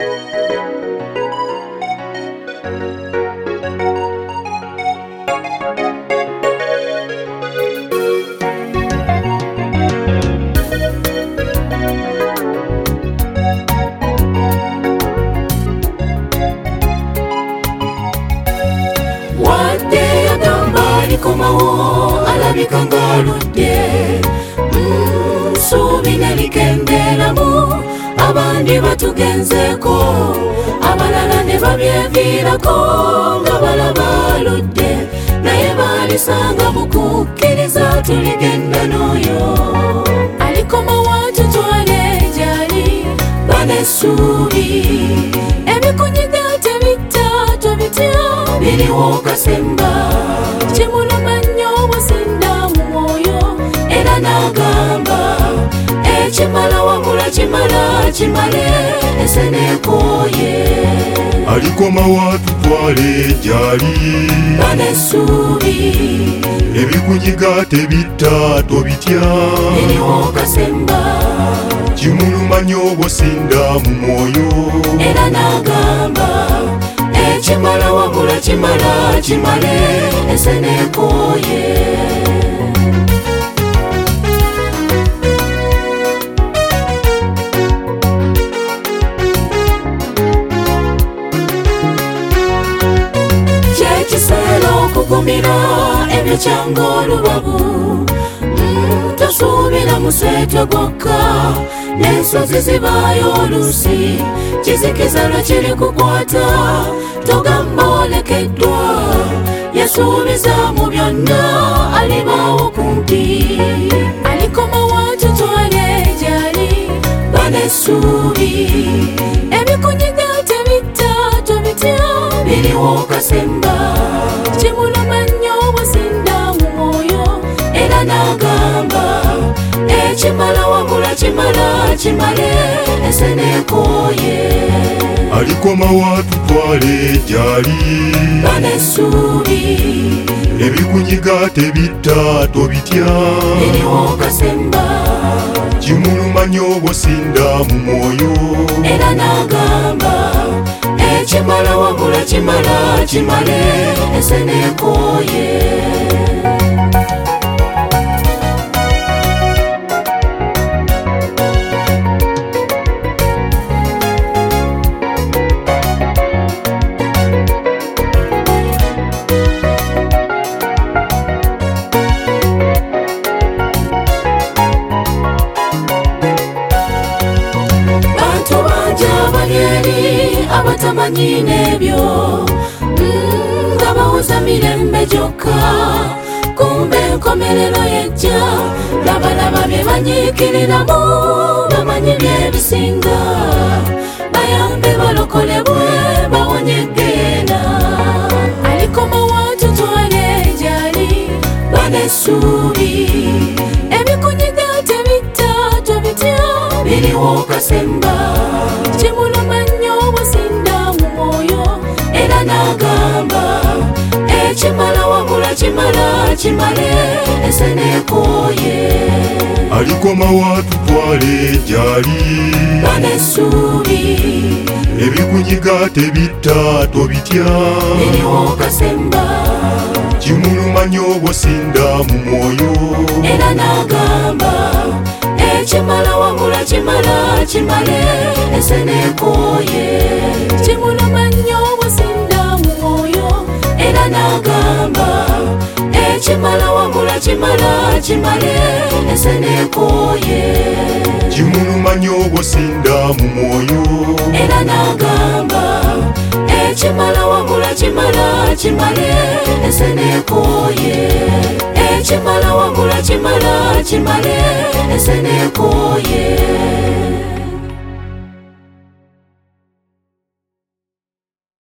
Komawo alabika ngaludde nsuubi nelikenderamu abandi batugenzeeko abalala ne babyeviirako nga balaba aludde naye baalisanga mu kukkiriza tuligenda n'oyo alikomawo atutwale gyali banessuubi ebikunyiga tebitta tobitya biriwo kasemba nagamba ekimala wabula kimale esenekoye alikomawo atutwale gyali banessuubi ebikunyiga tebitta tobitya biriwo kasemba kimuluma nnyo bwosinda mu mwoyo era nagamba ekimala wabula kimale esenekoye okugumira ebyo kyanga olubabu tosuubira museetwe gwokka n'ensozi zibaayo oluusi kizikiza lwe kiri kukwata togamba olekeddwa yasuubiza mu byonna alibaawo kumpi alikomawo atutwale gyali banessuubi ebikunyiga tebitta tobitya biriwo kasemba kimuluma nnyo bwosinda mu mwoyo era nagamba ekimala wabula kimale esenekoye alikomawo atutwale gyali banessuubi ebikunyiga tebitta tobitya biriwo kasemba kimuluma nnyo bwosinda mu mwoyo era nagamba ekimala wabula kimale esenekoye bantu banja balyeri abatamanyi n'ebyo nga bawuza mirembe gyokka kumbe enkomerero yejja labalaba bye banyiikiriramu bamanyi byebisinga bayambe balokolebwe bawonye eggeena alikomawo atutwale gyali banessuubi ebikunyiga tebitta tobitya biriwo kasemba kimuluma nnyo bwosinda mu mwoyo era nagamba ekimala wabula kimale esenekoye alikomawo atutwale gyali banessuubi ebikunyiga tebitta tobitya biriwo kasemba kimuluma nnyo bwosinda mu mwoyo era nagamba ekimala wabula kimale esenekoye kimuluma nnyo bwosinda mu mwoyo era nagamba ekimala wabula kimale esenekoye kimuluma nnyo bwosinda mu mwoyo era nagamba ekimala wabula kimale esenekoye ekimala wabula kimale esenekoye